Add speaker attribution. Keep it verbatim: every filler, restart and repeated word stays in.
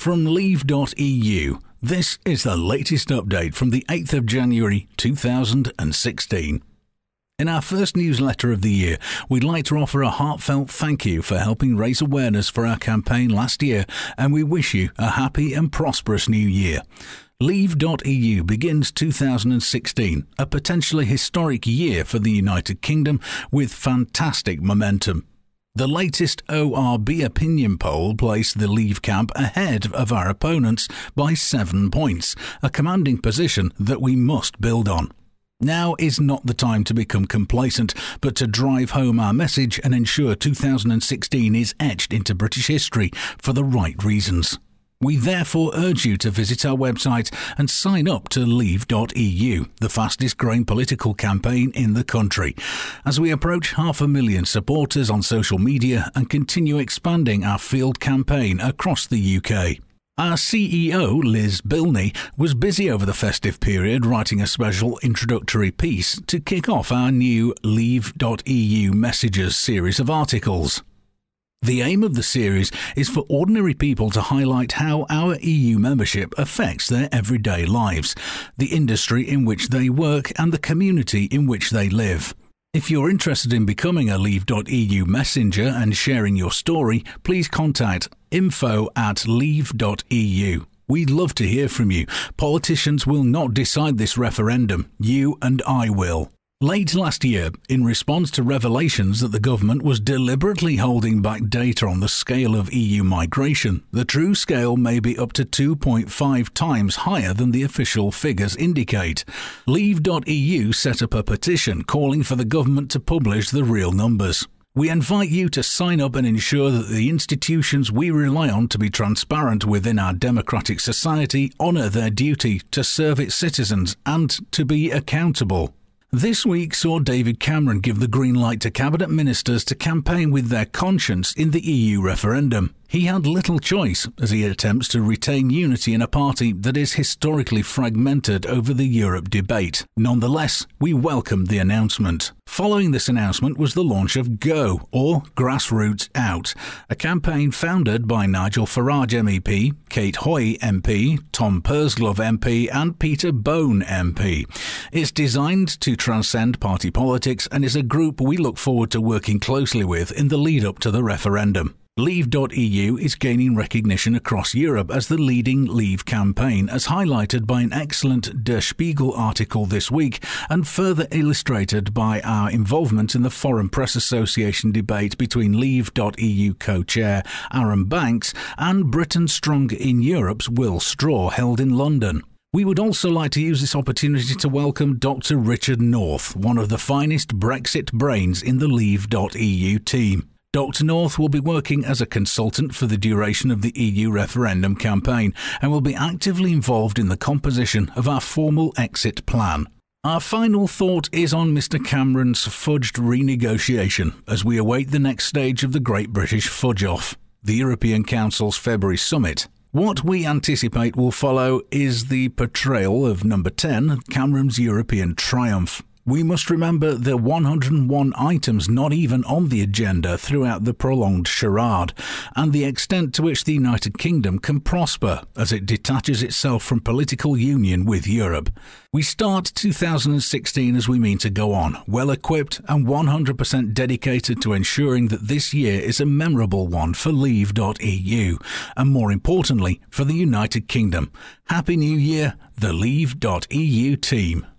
Speaker 1: From Leave dot E U, this is the latest update from the eighth of January two thousand sixteen. In our first newsletter of the year, we'd like to offer a heartfelt thank you for helping raise awareness for our campaign last year, and we wish you a happy and prosperous new year. Leave dot E U begins two thousand sixteen, a potentially historic year for the United Kingdom with fantastic momentum. The latest O R B opinion poll placed the Leave camp ahead of our opponents by seven points, a commanding position that we must build on. Now is not the time to become complacent, but to drive home our message and ensure two thousand sixteen is etched into British history for the right reasons. We therefore urge you to visit our website and sign up to Leave dot E U, the fastest growing political campaign in the country, as we approach half a million supporters on social media and continue expanding our field campaign across the U K. Our C E O, Liz Bilney, was busy over the festive period writing a special introductory piece to kick off our new Leave dot E U Messages series of articles. The aim of the series is for ordinary people to highlight how our E U membership affects their everyday lives, the industry in which they work and the community in which they live. If you're interested in becoming a Leave dot E U messenger and sharing your story, please contact info at Leave dot E U. We'd love to hear from you. Politicians will not decide this referendum. You and I will. Late last year, in response to revelations that the government was deliberately holding back data on the scale of E U migration, the true scale may be up to two point five times higher than the official figures indicate. Leave dot E U set up a petition calling for the government to publish the real numbers. We invite you to sign up and ensure that the institutions we rely on to be transparent within our democratic society honour their duty to serve its citizens and to be accountable. This week saw David Cameron give the green light to cabinet ministers to campaign with their conscience in the E U referendum. He had little choice as he attempts to retain unity in a party that is historically fragmented over the Europe debate. Nonetheless, we welcomed the announcement. Following this announcement was the launch of Go, or Grassroots Out, a campaign founded by Nigel Farage M E P, Kate Hoy M P, Tom Pursglove M P and Peter Bone M P. It's designed to transcend party politics and is a group we look forward to working closely with in the lead-up to the referendum. Leave dot E U is gaining recognition across Europe as the leading Leave campaign, as highlighted by an excellent Der Spiegel article this week and further illustrated by our involvement in the Foreign Press Association debate between Leave dot E U co-chair Aaron Banks and Britain Strong in Europe's Will Straw, held in London. We would also like to use this opportunity to welcome Doctor Richard North, one of the finest Brexit brains in the Leave dot E U team. Doctor North will be working as a consultant for the duration of the E U referendum campaign and will be actively involved in the composition of our formal exit plan. Our final thought is on Mister Cameron's fudged renegotiation as we await the next stage of the Great British Fudge-Off, the European Council's February summit. What we anticipate will follow is the portrayal of Number ten, Cameron's European triumph. We must remember the one hundred and one items not even on the agenda throughout the prolonged charade, and the extent to which the United Kingdom can prosper as it detaches itself from political union with Europe. We start two thousand sixteen as we mean to go on, well equipped and one hundred percent dedicated to ensuring that this year is a memorable one for Leave dot E U, and more importantly, for the United Kingdom. Happy New Year, the Leave dot E U team.